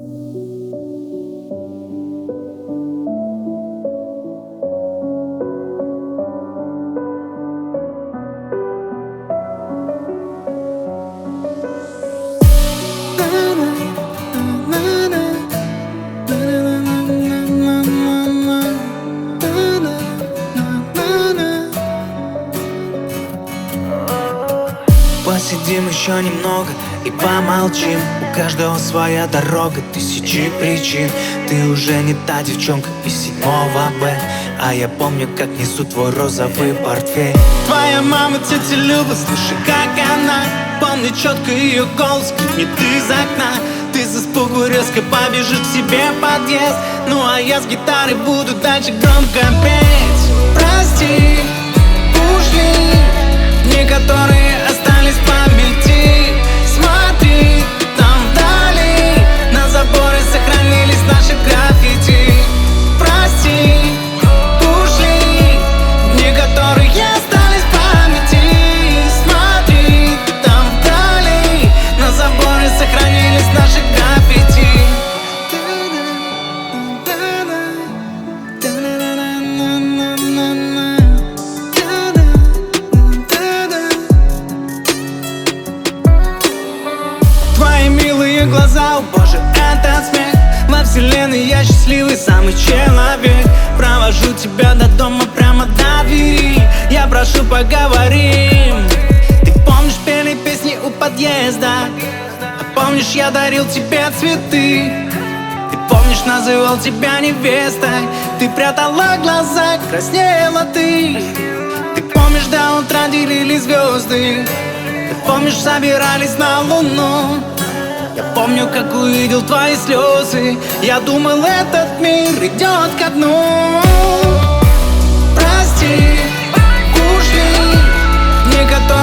Посидим еще немного и помолчим. У каждого своя дорога, тысячи причин. Ты уже не та девчонка из 7-го Б, а я помню, как несу твой розовый портфель. Твоя мама, тетя Люба, слушай, как она. Помню четко ее голос, крикнет из окна. Ты с испугу резко побежишь к себе в подъезд. Ну а я с гитарой буду дальше громко петь. Прости, ушли дни, которые остались в памяти. Смотри, там вдали на заборе сохранились наши граффити. Прости, ушли дни, которые остались в памяти. Смотри, там вдали на заборе сохранились наши граффити. Твои милые глаза, о боже, этот смех. Во вселенной я счастливый самый человек. Провожу тебя до дома, прямо до двери. Я прошу, поговорим. Ты помнишь, пели песни у подъезда? А помнишь, я дарил тебе цветы? Ты помнишь, называл тебя невестой? Ты прятала глаза, краснела ты. Ты помнишь, до утра делили звезды? Ты помнишь, собирались на луну? Я помню, как увидел твои слезы. Я думал, этот мир идет ко дну. Прости, ушли дни, которые